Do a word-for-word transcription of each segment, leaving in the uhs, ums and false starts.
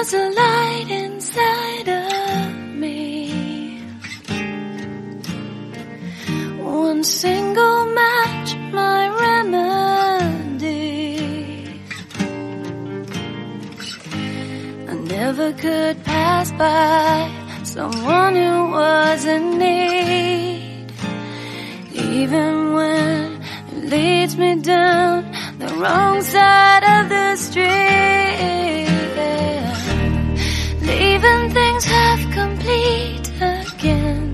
was a light inside of me. One single match, my remedy. I never could pass by someone who was in need, even when it leads me down the wrong side of the street, yeah. Leaving things half complete again,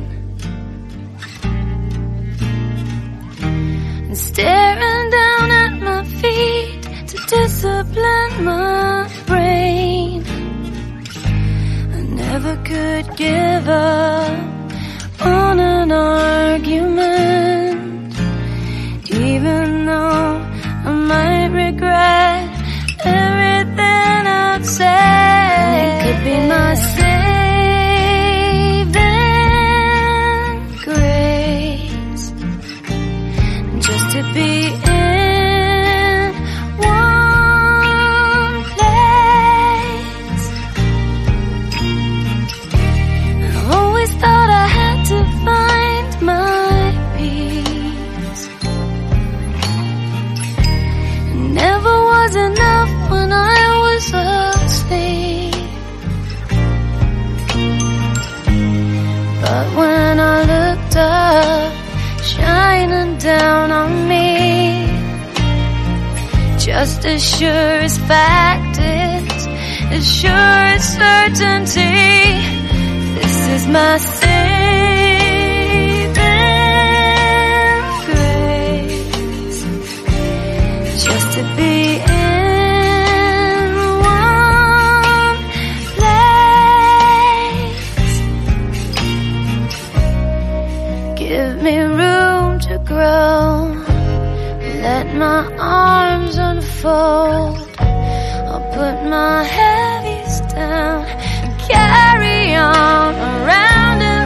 and staring down at my feet to discipline my brain. I never could give up on an argument, even though I might regret everything I'd say. It could be my saving grace, just to be in one place. I always thought I had to find my peace. Never was enough when I was asleep, but when I looked up, shining down on me, just as sure as fact is, as sure as certainty, this is my saving grace, just to be in one place. Give me room to grow, let my arms unfold. I'll put my heavies down and carry on around and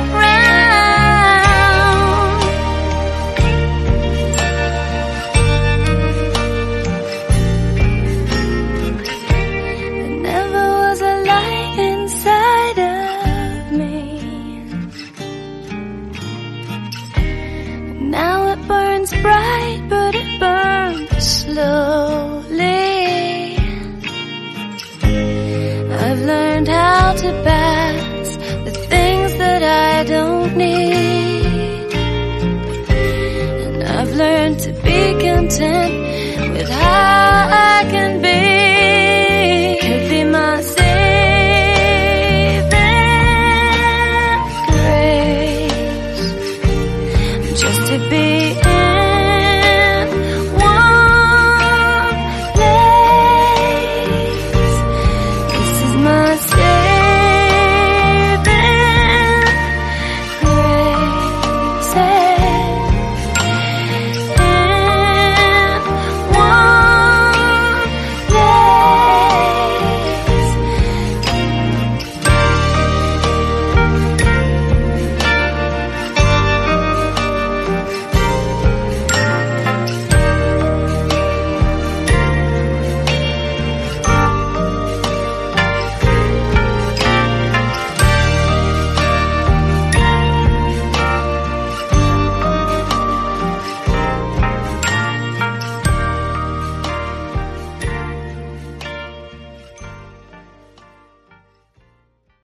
round. There never was a light inside of me. Now it burns bright, but it burns slowly. I've learned how to pass the things that I don't need, and I've learned to be content with how I can